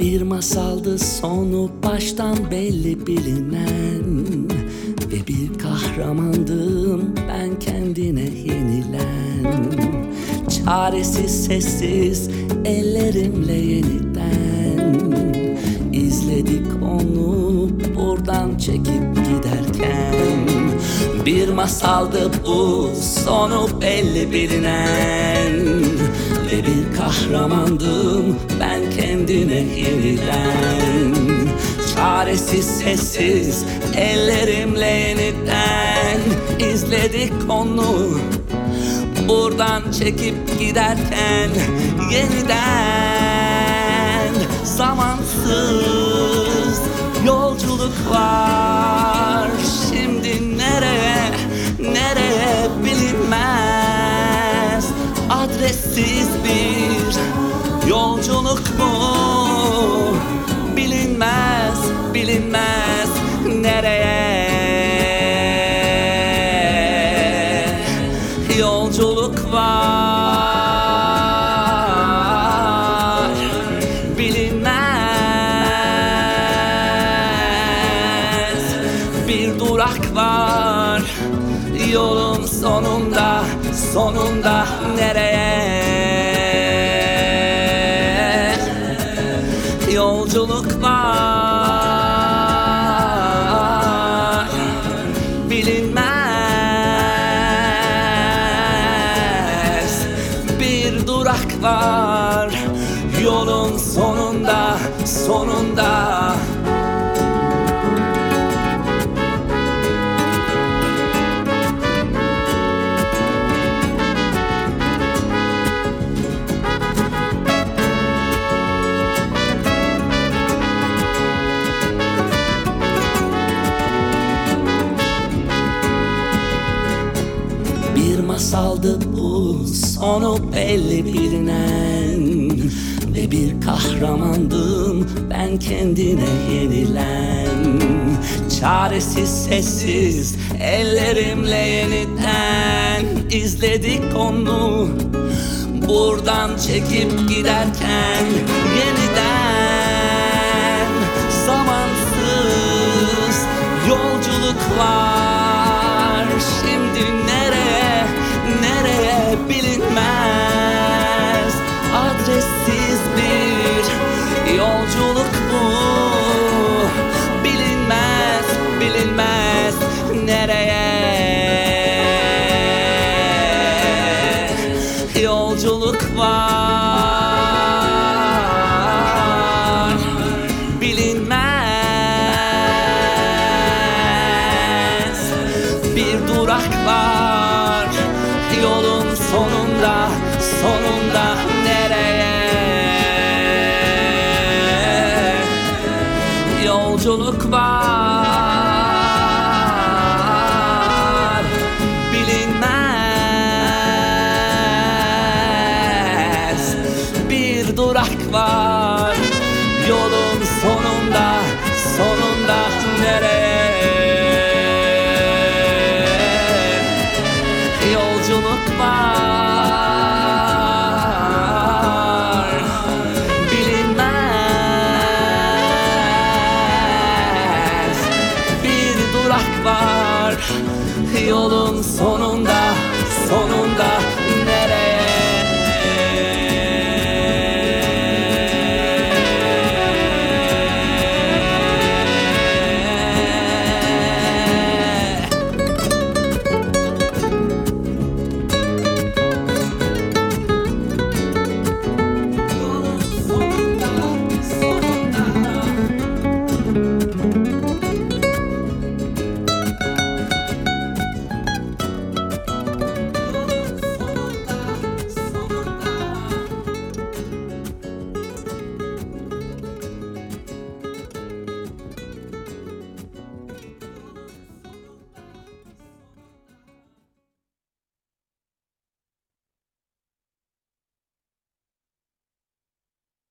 Bir masaldı sonu baştan belli bilinen, ve bir kahramandım ben kendine yenilen. Çaresiz sessiz ellerimle yeniden izledik onu buradan çekip giderken. Bir masaldı bu sonu belli bilinen, ve bir kahramandım ben kendine yenilen. Çaresiz sessiz ellerimle yeniden izledik onu buradan çekip giderken. Yeniden zamansız yolculuk var. Şimdi nereye bilinmez. Adressiz bir yolculuk mu? Bilinmez nereye yolculuk var. Bilinmez bir durak var yolun sonunda nereye yolculuk var. Bilinmez bir durak var yolun sonunda. Bir masaldı bu sonu belli bilinen, ve bir kahramandım ben kendine yenilen. Çaresiz sessiz ellerimle yeniden izledik onu buradan çekip giderken. Yeniden zamansız yolculuk var. Şimdi nereye bilinmez. Adressiz bir yolculuk bu. Bilinmez nereye yolculuk var. Bilinmez bir durak var yolun sonunda nereye yolculuk var. Bilinmez bir durak var yolun